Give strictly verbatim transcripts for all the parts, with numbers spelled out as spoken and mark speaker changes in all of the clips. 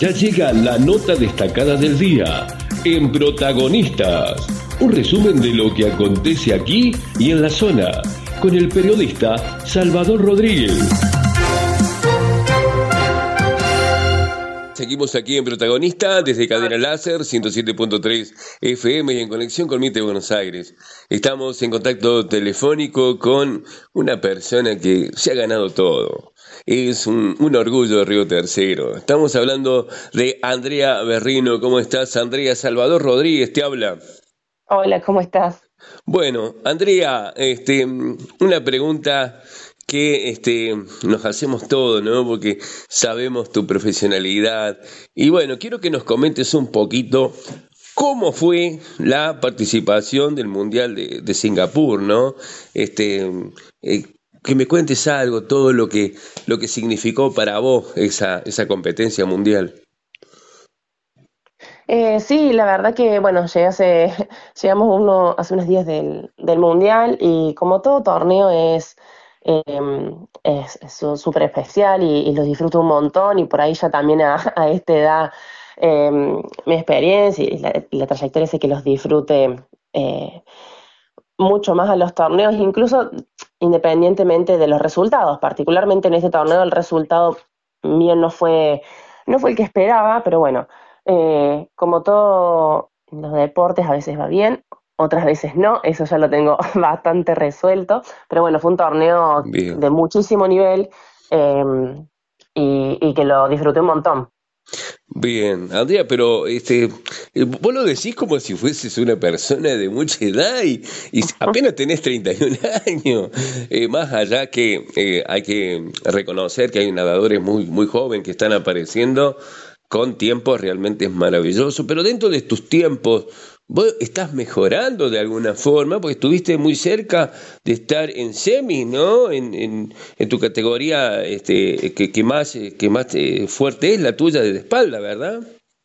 Speaker 1: Ya llega la nota destacada del día en Protagonistas. Un resumen de lo que acontece aquí y en la zona, con el periodista Salvador Rodríguez. Seguimos aquí en Protagonista desde Cadena Láser ciento siete punto tres F M y en conexión con Mite Buenos Aires. Estamos en contacto telefónico con una persona que se ha ganado todo. Es un, un orgullo de Río Tercero. Estamos hablando de Andrea Berrino. ¿Cómo estás, Andrea? Salvador Rodríguez te habla.
Speaker 2: Hola, ¿cómo estás?
Speaker 1: Bueno, Andrea, este, una pregunta que este, nos hacemos todos, ¿no? Porque sabemos tu profesionalidad. Y bueno, quiero que nos comentes un poquito cómo fue la participación del Mundial de, de Singapur, ¿no? Este, eh, que me cuentes algo, todo lo que, lo que significó para vos esa, esa competencia mundial.
Speaker 2: Eh, sí, la verdad que, bueno, llegué hace, llegamos uno, hace unos días del, del Mundial y como todo torneo es eh, es es su- súper especial y, y lo disfruto un montón y por ahí ya también a, a esta edad eh, mi experiencia y la, y la trayectoria hace que los disfrute eh, mucho más a los torneos, incluso independientemente de los resultados. Particularmente en este torneo el resultado mío no fue, no fue el que esperaba, pero bueno, eh, como todo en los deportes a veces va bien, otras veces no, eso ya lo tengo bastante resuelto, pero bueno, fue un torneo
Speaker 1: Bien.
Speaker 2: de muchísimo nivel eh, y, y que lo disfruté un montón.
Speaker 1: Bien, Andrea, pero este, eh, vos lo decís como si fueses una persona de mucha edad y, y apenas tenés treinta y un años. Eh, más allá que eh, hay que reconocer que hay nadadores muy, muy jóvenes que están apareciendo con tiempos realmente maravillosos, pero dentro de tus tiempos, vos estás mejorando de alguna forma, porque estuviste muy cerca de estar en semi, ¿no? En, en, en tu categoría este, que, que más, eh, que más eh, fuerte es la tuya de la espalda, ¿verdad?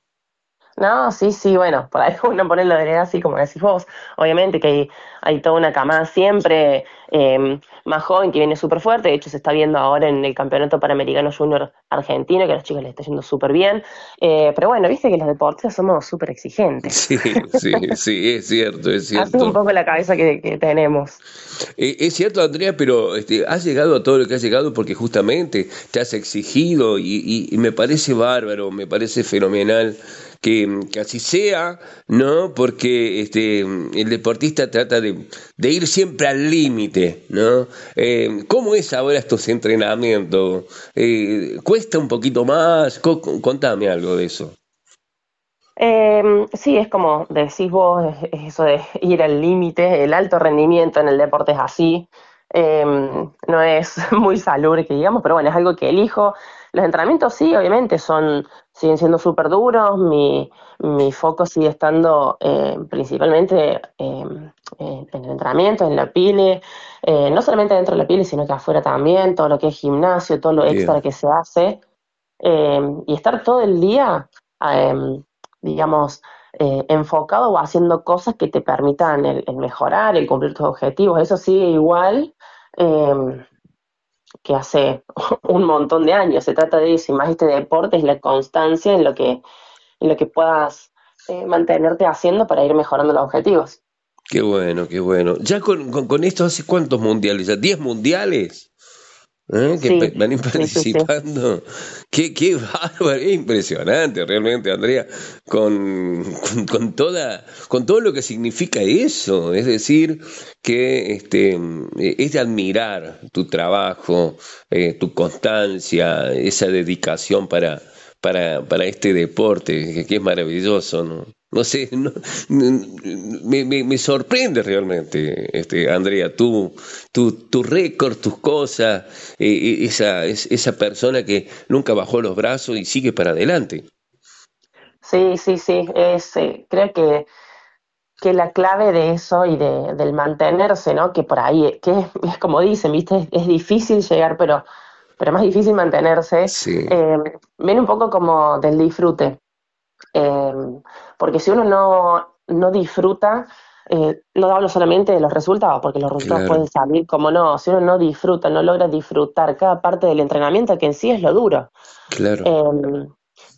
Speaker 2: No, sí, sí, bueno, por ahí uno pone la vereda así como decís vos. Obviamente que hay, hay toda una camada siempre eh, más joven que viene súper fuerte. De hecho, se está viendo ahora en el Campeonato Panamericano Junior Argentino, que a los chicos les está yendo súper bien. Eh, pero bueno, viste que los deportistas somos súper exigentes.
Speaker 1: Sí, sí, sí, es cierto, es
Speaker 2: Así es un
Speaker 1: cierto.
Speaker 2: poco la cabeza que, que tenemos.
Speaker 1: Eh, es cierto, Andrea, pero este, has llegado a todo lo que has llegado porque justamente te has exigido y, y- y me parece bárbaro, me parece fenomenal que, que así sea, ¿no? Porque este, el deportista trata de, de ir siempre al límite, ¿no? Eh, ¿cómo es ahora estos entrenamientos? Eh, ¿cuesta un poquito más? Co- contame algo de eso.
Speaker 2: Eh, sí, es como decís vos, es, es eso de ir al límite, el alto rendimiento en el deporte es así. Eh, no es muy salubre que digamos, pero bueno, es algo que elijo. Los entrenamientos sí, obviamente, son, siguen siendo súper duros. Mi, mi foco sigue estando eh, principalmente eh, en en el entrenamiento, en la pile, eh, no solamente dentro de la pile, sino que afuera también, todo lo que es gimnasio, todo lo extra
Speaker 1: Bien,
Speaker 2: que se hace eh, y estar todo el día, eh, digamos, eh, enfocado o haciendo cosas que te permitan el, el mejorar, el cumplir tus objetivos. Eso sigue igual eh, que hace un montón de años. Se trata de eso, y más este deporte es la constancia en lo que, en lo que puedas eh, mantenerte haciendo para ir mejorando los objetivos.
Speaker 1: qué bueno, qué bueno. Ya con, con, con esto, ¿hace cuántos mundiales? ¿Ya diez mundiales? ¿Eh? Que pe-
Speaker 2: Sí,
Speaker 1: van a ir
Speaker 2: sí, sí, sí.
Speaker 1: participando. Qué, qué bárbaro, es impresionante realmente, Andrea, con, con, con toda, con todo lo que significa eso. Es decir, que este, eh, es de admirar tu trabajo, eh, tu constancia, esa dedicación para, para, para este deporte, que, que es maravilloso, ¿no? No sé, no, me, me, me sorprende realmente, este, Andrea, tu, tu, tu récord, tus cosas, eh, esa, es, esa persona que nunca bajó los brazos y sigue para adelante.
Speaker 2: Sí, sí, sí. Es, eh, creo que que la clave de eso y de, del mantenerse, ¿no? Que por ahí, que es, es como dicen, ¿viste? Es, es difícil llegar, pero, pero más difícil mantenerse,
Speaker 1: Sí,
Speaker 2: eh, viene un poco como del disfrute. Eh, porque si uno no, no disfruta, eh, no hablo solamente de los resultados, porque los resultados
Speaker 1: claro,
Speaker 2: pueden salir como no, si uno no disfruta, no logra disfrutar cada parte del entrenamiento, que en sí es lo duro.
Speaker 1: claro.
Speaker 2: Eh,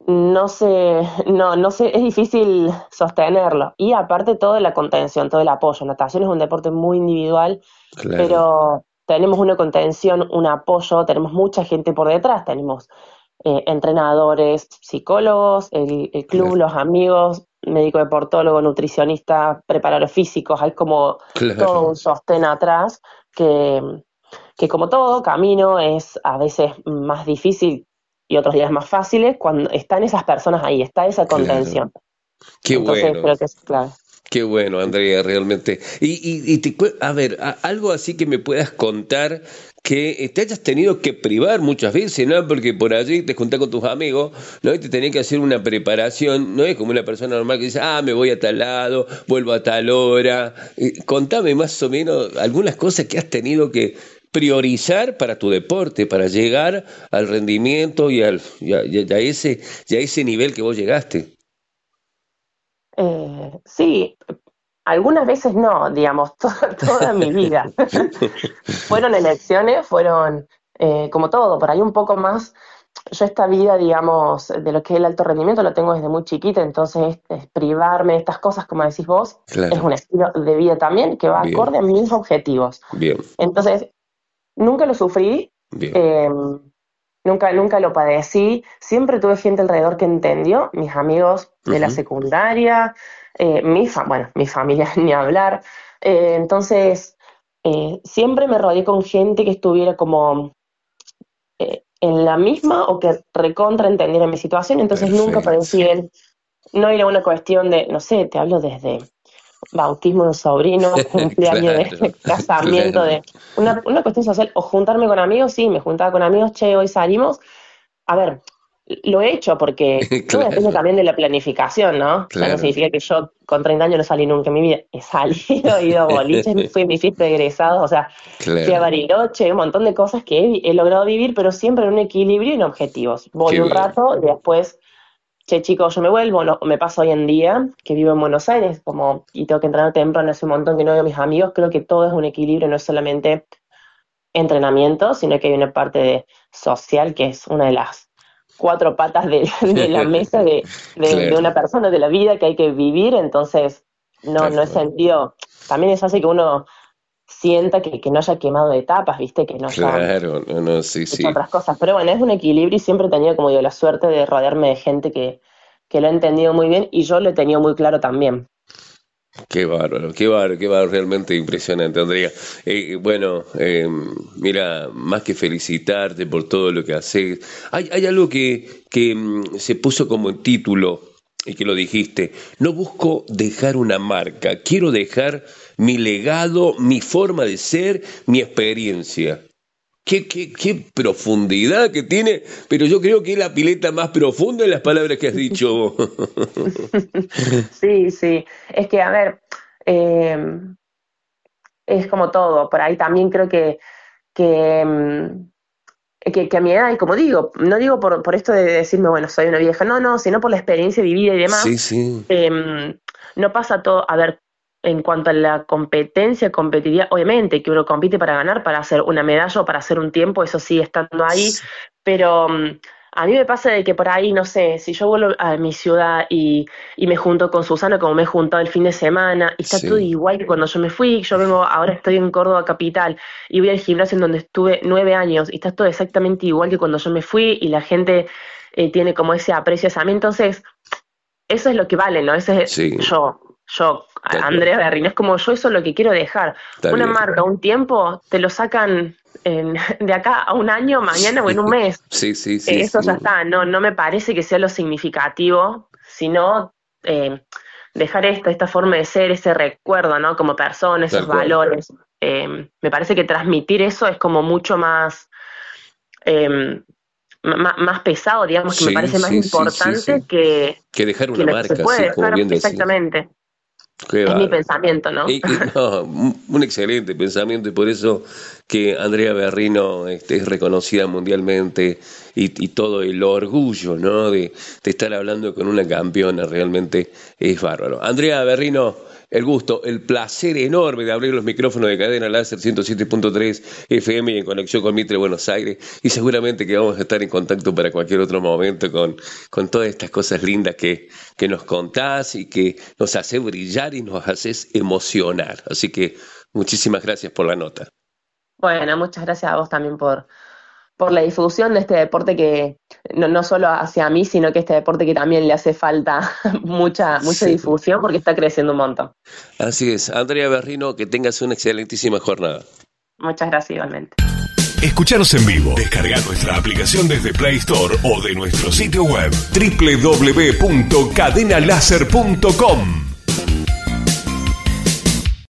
Speaker 2: no sé, no, no sé, es difícil sostenerlo. Y aparte toda la contención, todo el apoyo. Natación es un deporte muy individual,
Speaker 1: Claro,
Speaker 2: pero tenemos una contención, un apoyo, tenemos mucha gente por detrás, tenemos eh, entrenadores, psicólogos, el, el club,
Speaker 1: claro,
Speaker 2: los amigos, médico deportólogo, nutricionista, preparadores físicos, hay como todo
Speaker 1: claro.
Speaker 2: un sostén atrás que, que como todo camino es a veces más difícil y otros días más fáciles cuando están esas personas ahí, está esa
Speaker 1: Claro.
Speaker 2: contención.
Speaker 1: Qué
Speaker 2: Entonces
Speaker 1: bueno.
Speaker 2: creo que es clave.
Speaker 1: Qué bueno, Andrea, realmente. Y, y, y te cue- a ver, a- algo así que me puedas contar que eh, te hayas tenido que privar muchas veces, ¿no? Porque por allí te juntás con tus amigos, ¿no? Y te tenés que hacer una preparación, no es como una persona normal que dice, ah, me voy a tal lado, vuelvo a tal hora. Eh, contame más o menos algunas cosas que has tenido que priorizar para tu deporte, para llegar al rendimiento y, al, y a, y a ese, y a ese nivel que vos llegaste.
Speaker 2: Eh, sí, algunas veces no, digamos, toda, toda mi vida. Fueron elecciones, fueron eh, como todo, por ahí un poco más. Yo esta vida, digamos, de lo que es el alto rendimiento lo tengo desde muy chiquita, entonces es privarme de estas cosas, como decís vos, es
Speaker 1: Claro,
Speaker 2: un estilo de vida también que va
Speaker 1: bien,
Speaker 2: acorde a mis objetivos.
Speaker 1: bien.
Speaker 2: Entonces, nunca lo sufrí,
Speaker 1: Bien.
Speaker 2: eh, nunca, nunca lo padecí, siempre tuve gente alrededor que entendió, mis amigos de la
Speaker 1: Ujú.
Speaker 2: secundaria, eh, mi, fa- bueno, mi familia ni hablar. Eh, entonces, eh, siempre me rodeé con gente que estuviera como eh, en la misma o que recontra entendiera mi situación, entonces nunca
Speaker 1: Perfecto.
Speaker 2: padecí él. No era una cuestión de, no sé, te hablo desde bautismo de un sobrino, cumpleaños
Speaker 1: Claro,
Speaker 2: de casamiento,
Speaker 1: claro.
Speaker 2: de una, una cuestión social, o juntarme con amigos, sí, me juntaba con amigos, che, hoy salimos. A ver, lo he hecho porque todo depende
Speaker 1: Claro,
Speaker 2: también de la planificación, ¿no? O sea, no
Speaker 1: claro,
Speaker 2: significa que yo con treinta años no salí nunca en mi vida. He salido, he ido a boliches, fui a mi fiesta de egresados, o sea, fui a
Speaker 1: claro.
Speaker 2: Bariloche, un montón de cosas que he, he logrado vivir, pero siempre en un equilibrio y en objetivos. Voy
Speaker 1: Qué
Speaker 2: un
Speaker 1: bien.
Speaker 2: rato y después che, chicos, yo me vuelvo, no, me pasa hoy en día que vivo en Buenos Aires, como, y tengo que entrenar temprano, hace un montón que no veo a mis amigos, creo que todo es un equilibrio, no es solamente entrenamiento, sino que hay una parte de social que es una de las cuatro patas de, de la mesa de, de, de
Speaker 1: Claro,
Speaker 2: una persona, de la vida que hay que vivir, entonces no,
Speaker 1: tal
Speaker 2: no es
Speaker 1: cual.
Speaker 2: sentido, también eso hace que uno sienta que, que no haya quemado etapas, viste, que no haya
Speaker 1: Claro, no, no, sí,
Speaker 2: hecho
Speaker 1: sí.
Speaker 2: otras cosas. Pero bueno, es un equilibrio y siempre he tenido, como digo, la suerte de rodearme de gente que, que lo ha entendido muy bien y yo lo he tenido muy claro también.
Speaker 1: Qué bárbaro, qué bárbaro, qué bárbaro, realmente impresionante, Andrea. Eh, bueno, eh, mira, más que felicitarte por todo lo que haces, hay, hay algo que, que mm, se puso como título y que lo dijiste, no busco dejar una marca, quiero dejar mi legado, mi forma de ser, mi experiencia. Qué, qué, qué profundidad que tiene, pero yo creo que es la pileta más profunda en las palabras que has dicho vos.
Speaker 2: Sí, sí. Es que, a ver, eh, es como todo. Por ahí también creo que, que, mm, que, que a mi edad, y como digo, no digo por, por esto de decirme, bueno, soy una vieja, no, no, sino por la experiencia vivida y
Speaker 1: Sí,
Speaker 2: demás,
Speaker 1: sí,
Speaker 2: eh, no pasa todo, a ver, en cuanto a la competencia, competitividad, obviamente que uno compite para ganar, para hacer una medalla o para hacer un tiempo, eso sí, estando ahí, pero um, a mí me pasa de que por ahí, no sé, si yo vuelvo a mi ciudad y, y me junto con Susana como me he juntado el fin de semana, y está todo
Speaker 1: sí,
Speaker 2: igual que cuando yo me fui, yo vengo, ahora estoy en Córdoba capital, y voy al gimnasio en donde estuve nueve años, y está todo exactamente igual que cuando yo me fui, y la gente eh, tiene como ese aprecio hacia mí, entonces eso es lo que vale, ¿no? Ese es
Speaker 1: sí,
Speaker 2: yo, yo,
Speaker 1: tal cual.
Speaker 2: Andrea Berrín, es como yo eso es lo que quiero dejar.
Speaker 1: Está
Speaker 2: Una
Speaker 1: bien.
Speaker 2: marca, un tiempo, te lo sacan en- de acá a un año, mañana o en un mes.
Speaker 1: Sí, sí,
Speaker 2: Eh,
Speaker 1: sí,
Speaker 2: eso ya
Speaker 1: sí.
Speaker 2: está, no, no me parece que sea lo significativo, sino eh, dejar esto, esta forma de ser, ese recuerdo, ¿no? Como persona, esos
Speaker 1: Tal cual.
Speaker 2: valores. Eh, me parece que transmitir eso es como mucho más, eh, m- más pesado, digamos, que me
Speaker 1: Sí,
Speaker 2: parece más
Speaker 1: sí, sí, sí,
Speaker 2: importante
Speaker 1: sí.
Speaker 2: que,
Speaker 1: Que dejar
Speaker 2: que
Speaker 1: una
Speaker 2: lo que se
Speaker 1: marca,
Speaker 2: puede
Speaker 1: sí, como
Speaker 2: dejar
Speaker 1: bien decís.
Speaker 2: exactamente.
Speaker 1: Qué
Speaker 2: Es mi
Speaker 1: bárbaro.
Speaker 2: pensamiento, ¿no?
Speaker 1: Y, y no, un un excelente pensamiento y por eso que Andrea Berrino este, es reconocida mundialmente y, y todo el orgullo, ¿no? de, de estar hablando con una campeona realmente es bárbaro. Andrea Berrino, el gusto, el placer enorme de abrir los micrófonos de Cadena Láser ciento siete punto tres F M y en conexión con Mitre Buenos Aires, y seguramente que vamos a estar en contacto para cualquier otro momento con, con todas estas cosas lindas que, que nos contás y que nos hace brillar y nos haces emocionar. Así que muchísimas gracias por la nota.
Speaker 2: Bueno, muchas gracias a vos también por, por la difusión de este deporte que no, no solo hacia mí, sino que este deporte que también le hace falta mucha, mucha
Speaker 1: Sí.
Speaker 2: difusión porque está creciendo un montón.
Speaker 1: Así es. Andrea Berrino, que tengas una excelentísima jornada.
Speaker 2: Muchas gracias igualmente.
Speaker 3: Escuchanos en vivo. Descarga nuestra aplicación desde Play Store o de nuestro sitio web doble u doble u doble u punto cadena láser punto com.